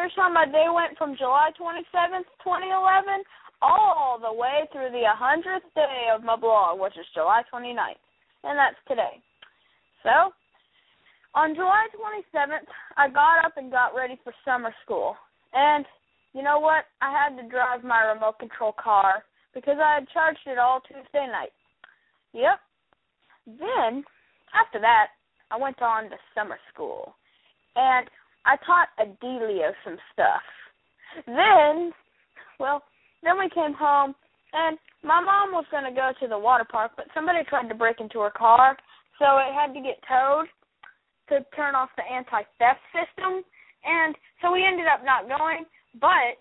here's how my day went from July 27th, 2011, all the way through the 100th day of my blog, which is July 29th, and that's today. So, on July 27th, I got up and got ready for summer school, and you know what? I had to drive my remote control car because I had charged it all Tuesday night. Yep. Then, after that, I went on to summer school, and I taught Adelio some stuff. Then we came home, and my mom was going to go to the water park, but somebody tried to break into her car, so it had to get towed to turn off the anti-theft system, and so we ended up not going, but,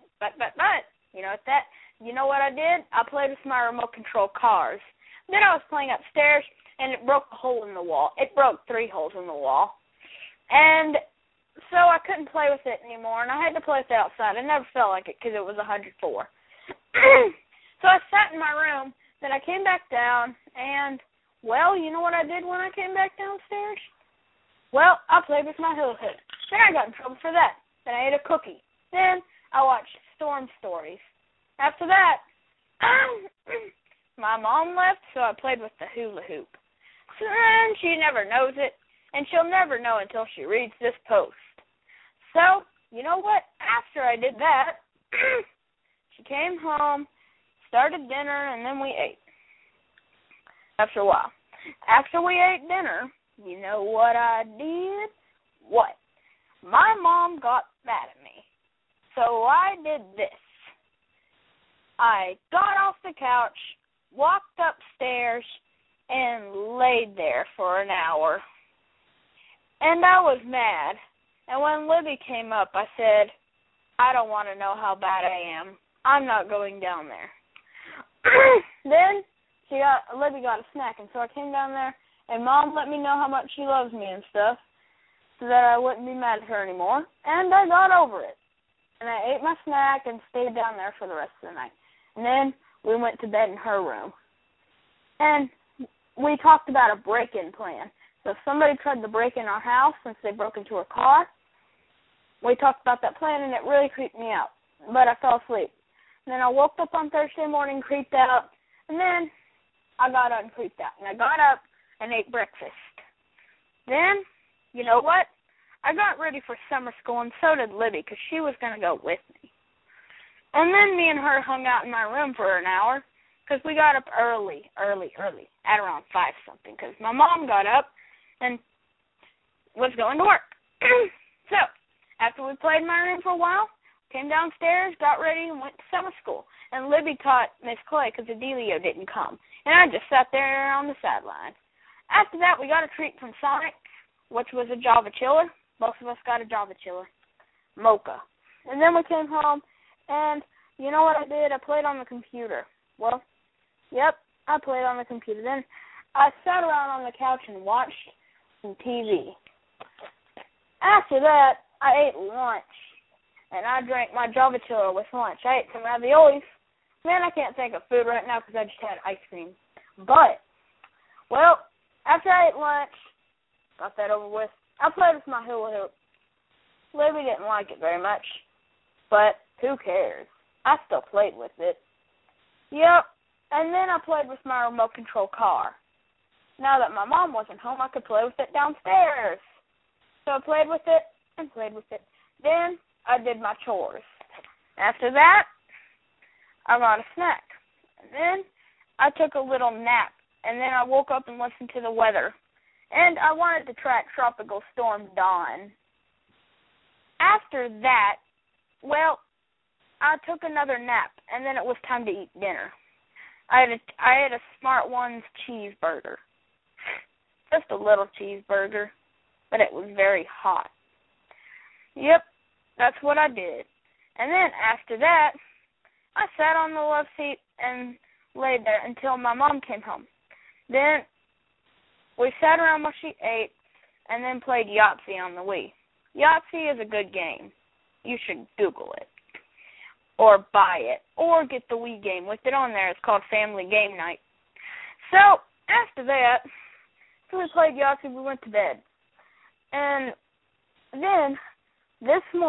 you know what I did? I played with my remote control cars. Then I was playing upstairs, and it broke a hole in the wall. It broke 3 holes in the wall. And so I couldn't play with it anymore, and I had to play with it outside. I never felt like it because it was 104. So I sat in my room. Then I came back down, and, well, you know what I did when I came back downstairs? Well, I played with my hula hoop. Then I got in trouble for that. Then I ate a cookie. Then I watched Storm Stories. After that, my mom left, so I played with the hula hoop. And she never knows it, and she'll never know until she reads this post. So, you know what? After I did that, she came home, started dinner, and then we ate. After a while. After we ate dinner, you know what I did? What? My mom got mad at me. So I did this. I got off the couch, walked upstairs, and laid there for an hour. And I was mad. And when Libby came up, I said, I don't want to know how bad I am. I'm not going down there. Then Libby got a snack, and so I came down there, and Mom let me know how much she loves me and stuff, so that I wouldn't be mad at her anymore. And I got over it. And I ate my snack and stayed down there for the rest of the night. And then we went to bed in her room. And we talked about a break-in plan. So if somebody tried to break in our house since they broke into her car, we talked about that plan, and it really creeped me out. But I fell asleep. And then I woke up on Thursday morning, creeped out, and then I got up and creeped out. And I got up and ate breakfast. Then, you know what? I got ready for summer school, and so did Libby, because she was going to go with me. And then me and her hung out in my room for an hour, because we got up early, at around 5-something, because my mom got up and was going to work. So, after we played in my room for a while, came downstairs, got ready, and went to summer school. And Libby taught Miss Clay because Adelio didn't come. And I just sat there on the sideline. After that, we got a treat from Sonic, which was a Java chiller. Most of us got a Java chiller. Mocha. And then we came home, and you know what I did? I played on the computer. Well, yep, I played on the computer. Then I sat around on the couch and watched some TV. After that, I ate lunch, and I drank my Java chiller with lunch. I ate some raviolis. Man, I can't think of food right now because I just had ice cream. But, well, after I ate lunch, got that over with, I played with my hula hoop. Libby didn't like it very much, but who cares? I still played with it. Yep, and then I played with my remote control car. Now that my mom wasn't home, I could play with it downstairs. So I played with it and played with it. Then I did my chores. After that, I got a snack. And then I took a little nap. And then I woke up and listened to the weather. And I wanted to track Tropical Storm Dawn. After that, well, I took another nap. And then it was time to eat dinner. I had a Smart Ones cheeseburger. Just a little cheeseburger. But it was very hot. Yep, that's what I did. And then after that, I sat on the love seat and laid there until my mom came home. Then we sat around while she ate and then played Yahtzee on the Wii. Yahtzee is a good game. You should Google it or buy it or get the Wii game with it on there. It's called Family Game Night. So after that, after we played Yahtzee, we went to bed. And then this morning,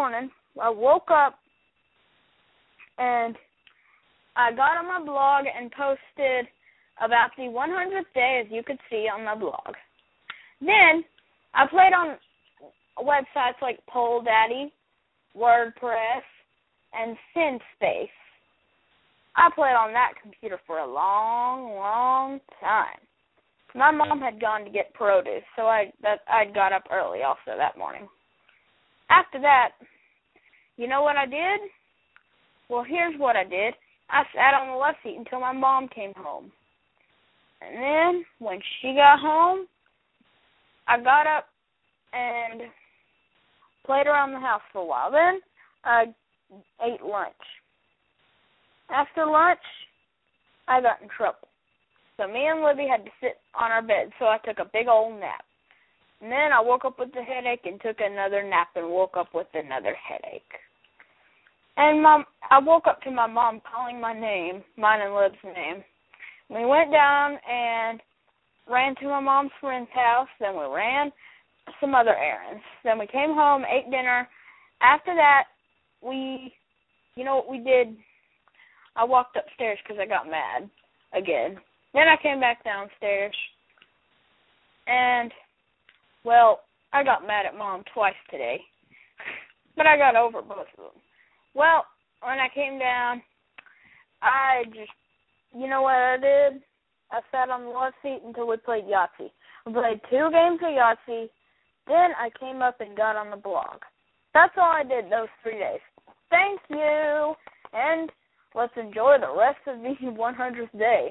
I woke up and I got on my blog and posted about the 100th day, as you could see on my blog. Then I played on websites like PollDaddy, WordPress, and SendSpace. I played on that computer for a long, long time. My mom had gone to get produce, so I'd got up early also that morning. After that, you know what I did? Well, here's what I did. I sat on the love seat until my mom came home. And then, when she got home, I got up and played around the house for a while. Then, I ate lunch. After lunch, I got in trouble. So me and Libby had to sit on our bed, so I took a big old nap. And then I woke up with a headache and took another nap and woke up with another headache. And I woke up to my mom calling my name, mine and Lib's name. We went down and ran to my mom's friend's house. Then we ran some other errands. Then we came home, ate dinner. After that, you know what we did? I walked upstairs because I got mad again. Then I came back downstairs. And, well, I got mad at Mom twice today. But I got over both of them. Well, when I came down, you know what I did? I sat on the love seat until we played Yahtzee. We played 2 games of Yahtzee. Then I came up and got on the blog. That's all I did those 3 days. Thank you. And let's enjoy the rest of the 100th day.